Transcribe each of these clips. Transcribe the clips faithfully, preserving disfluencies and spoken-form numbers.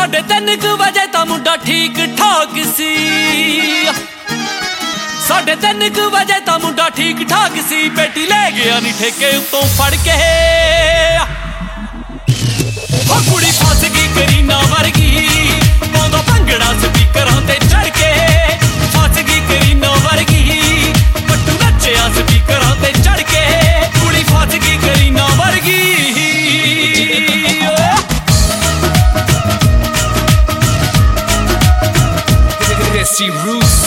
साढ़े तीन कु वजे तां मुंडा ठीक ठाक सी, साढ़े तीन कु वजे तां मुंडा ठीक ठाक सी। बेटी ले गया नी ठेके उत्तों फड़ के, ओ कुड़ी फस गई करीना वर्गी, पाउंदा भंगड़ा स्पीकरां ते चढ़ के। फस गई करीना वर्गी, पट्टू नच्चिया स्पीकरां ते चढ़ के। कुड़ी फस गई करीना वर्गी। Desi Roots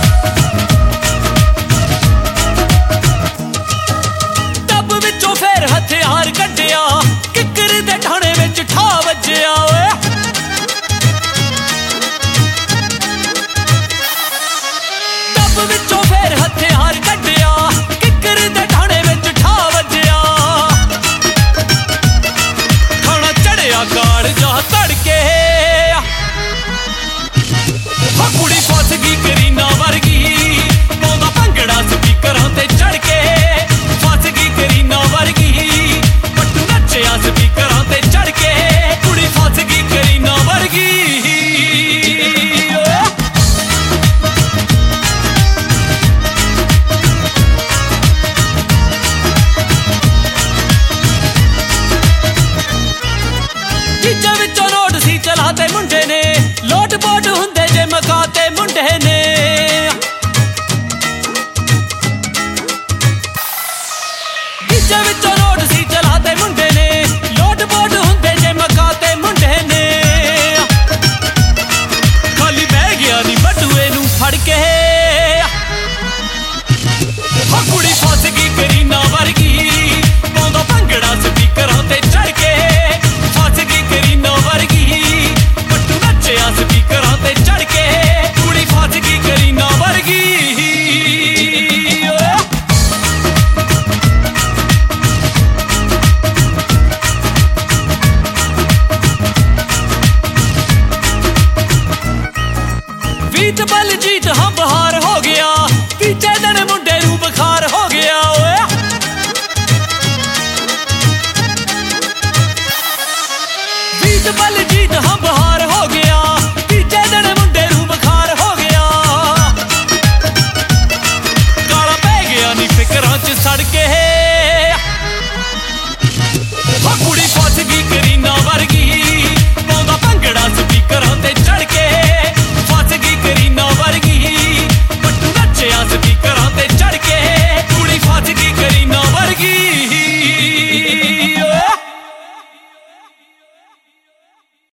तब विचों फिर हथियार कड्डिया, किकर दे ठाणे विच ठा वज्जिया। ओए तब विचों फिर हथियार कड्डिया, किकर दे ठाणे विच ठा वज्जिया। खाना चढ़िया काल जा तड़के, कुड़ी फस गई करीना वर्गी, पाउंदा भंगड़ा स्पीकरां ते चढ़ के। फस गई करीना वर्गी, पट्टू नच्चिया स्पीकरां ते चढ़ के। कुड़ी फस गई करीना वर्गी। चीजां विचों नोट सी चलाते मुंडे ने, लोट पोट हुंदे जे मकाते मुंडे ने।